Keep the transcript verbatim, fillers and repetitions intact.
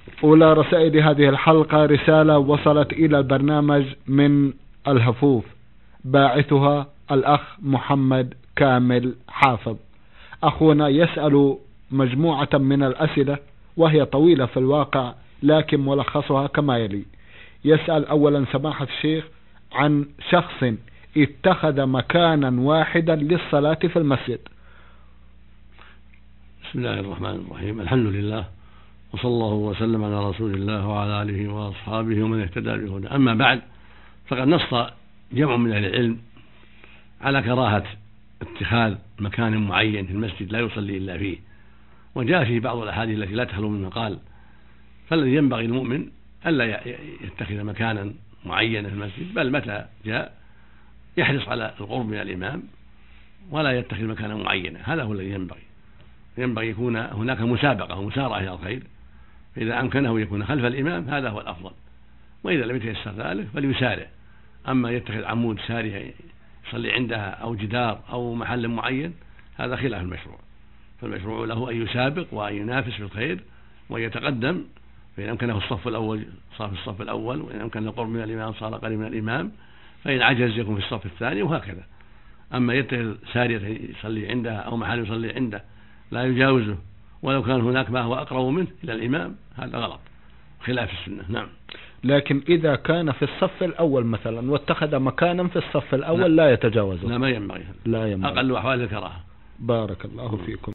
أولى رسائل هذه الحلقة رسالة وصلت إلى البرنامج من الهفوف، باعثها الأخ محمد كامل حافظ. أخونا يسأل مجموعة من الأسئلة وهي طويلة في الواقع، لكن ملخصها كما يلي. يسأل أولا سماحة الشيخ عن شخص اتخذ مكانا واحدا للصلاة في المسجد. بسم الله الرحمن الرحيم، الحمد لله وصلى الله وسلم على رسول الله وعلى آله وأصحابه ومن اهتدى بهداه. أما بعد، فقد نص جمع من أهل العلم على كراهة اتخاذ مكان معين في المسجد لا يصلي إلا فيه، وجاء فيه بعض الأحاديث التي لا تخلو من مقال. فالذي ينبغي المؤمن ألا يتخذ مكانا معينا في المسجد، بل متى جاء يحرص على القرب من الإمام ولا يتخذ مكانا معينا. هذا هو الذي ينبغي. ينبغي يكون هناك مسابقة ومسارعة إلى الخير، فإذا أمكنه يكون خلف الإمام هذا هو الأفضل، وإذا لم يتيسر ذلك فليسارع. أما يتخذ عمود سارية يصلي عندها أو جدار أو محل معين، هذا خلاف المشروع. فالمشروع له أن يسابق وأن ينافس في الخير وأن يتقدم، فإن أمكنه الصف الأول صار في الصف الأول، وإن أمكنه القرب من الإمام صار قريب من الإمام، فإن عجز يكون في الصف الثاني، وهكذا. أما يتخذ سارية يصلي عندها أو محل يصلي عنده لا يجاوزه ولو كان هناك ما هو أقرب منه إلى الإمام، هذا غلط خلاف السنة. نعم. لكن إذا كان في الصف الأول مثلا واتخذ مكانا في الصف الأول لا, لا يتجاوزه، لا ما ينبغي، لا ينبغي. أقل أحوال الكراهة. بارك الله فيكم.